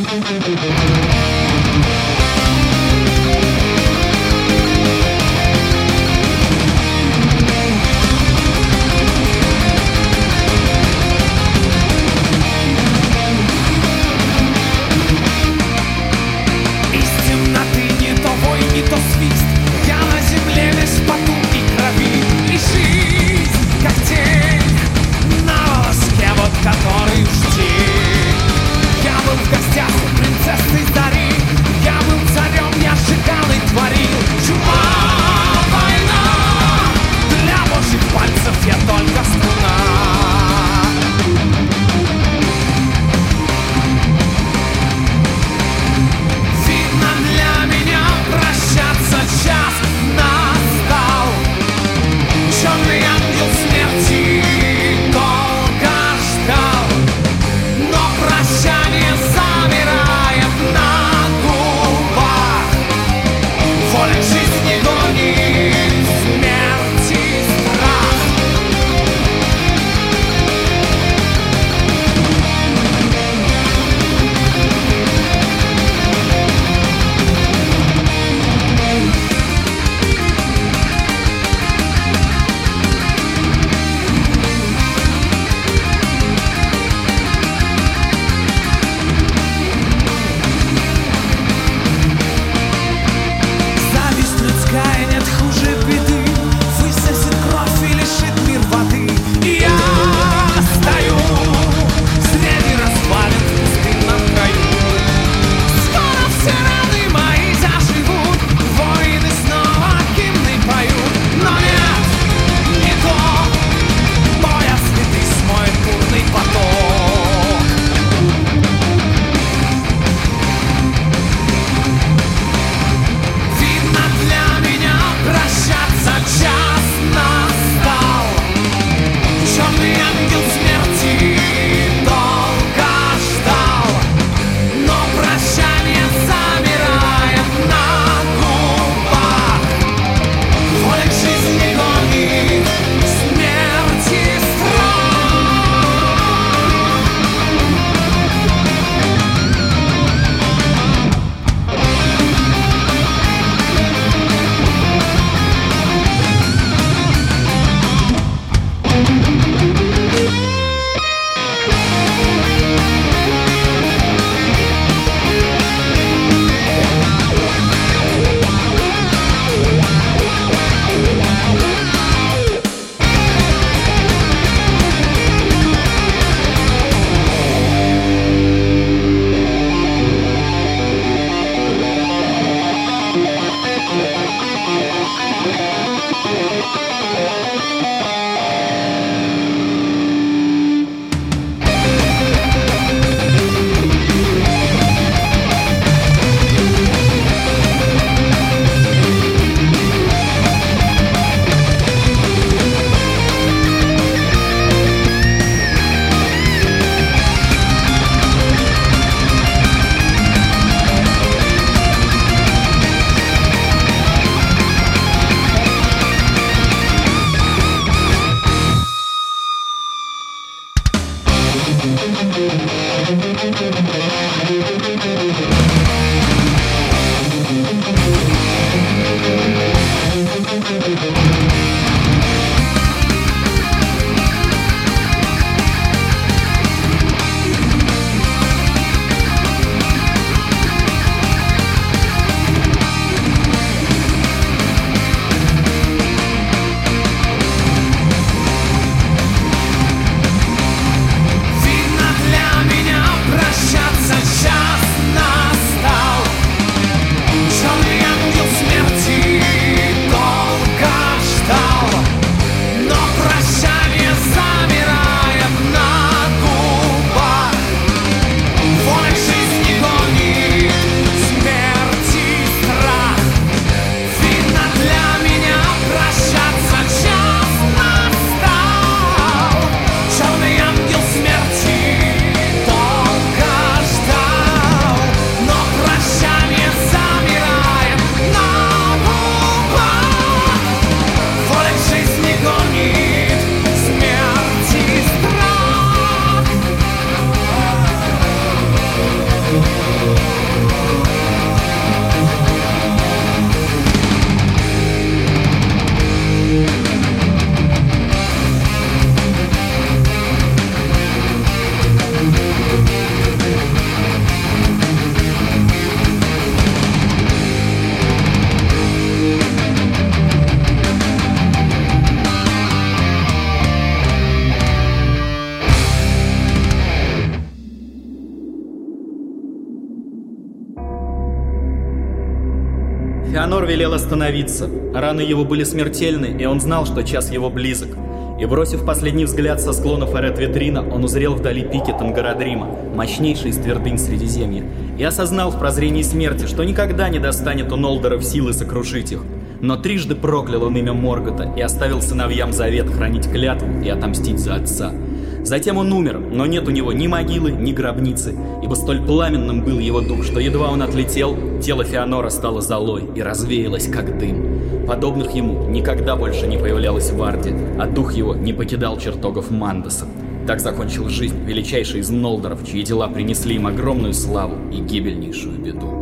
Не то свист, я на земле весь в поту и крови. И жизнь, как тень на волоске, вот который уж день. Я был в гостях у принцессы Феонор велел остановиться. Раны его были смертельны, и он знал, что час его близок. И бросив последний взгляд со склонов Эрет-Ветрина, он узрел вдали пики Тангарадрима, мощнейший из твердынь Средиземья, и осознал в прозрении смерти, что никогда не достанет у Нолдоров силы сокрушить их. Но трижды проклял он имя Моргота и оставил сыновьям завет хранить клятву и отомстить за отца. Затем он умер, но нет у него ни могилы, ни гробницы, ибо столь пламенным был его дух, что едва он отлетел, тело Феонора стало золой и развеялось, как дым. Подобных ему никогда больше не появлялось в Арде, а дух его не покидал чертогов Мандоса. Так закончил жизнь величайший из Нолдоров, чьи дела принесли им огромную славу и гибельнейшую беду.